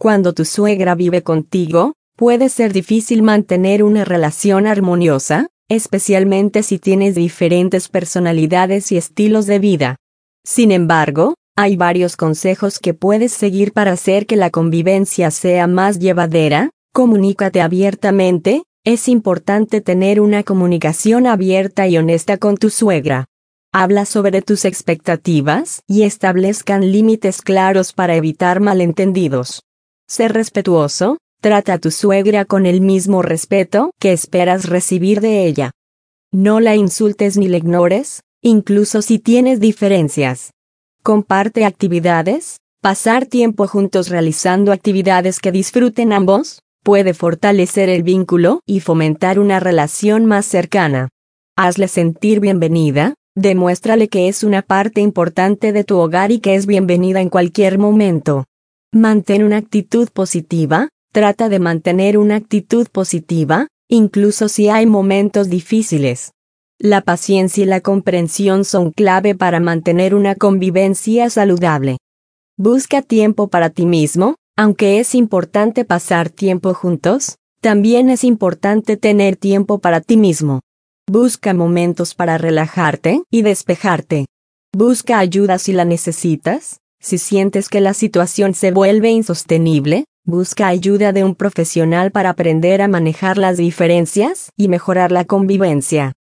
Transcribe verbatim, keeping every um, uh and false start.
Cuando tu suegra vive contigo, puede ser difícil mantener una relación armoniosa, especialmente si tienes diferentes personalidades y estilos de vida. Sin embargo, hay varios consejos que puedes seguir para hacer que la convivencia sea más llevadera. Comunícate abiertamente. Es importante tener una comunicación abierta y honesta con tu suegra. Habla sobre tus expectativas y establezcan límites claros para evitar malentendidos. Sé respetuoso. Trata a tu suegra con el mismo respeto que esperas recibir de ella. No la insultes ni la ignores, incluso si tienes diferencias. Comparte actividades. Pasar tiempo juntos realizando actividades que disfruten ambos puede fortalecer el vínculo y fomentar una relación más cercana. Hazle sentir bienvenida. Demuéstrale que es una parte importante de tu hogar y que es bienvenida en cualquier momento. Mantén una actitud positiva. Trata de mantener una actitud positiva, incluso si hay momentos difíciles. La paciencia y la comprensión son clave para mantener una convivencia saludable. Busca tiempo para ti mismo. Aunque es importante pasar tiempo juntos, también es importante tener tiempo para ti mismo. Busca momentos para relajarte y despejarte. Busca ayuda si la necesitas. Si sientes que la situación se vuelve insostenible, busca ayuda de un profesional para aprender a manejar las diferencias y mejorar la convivencia.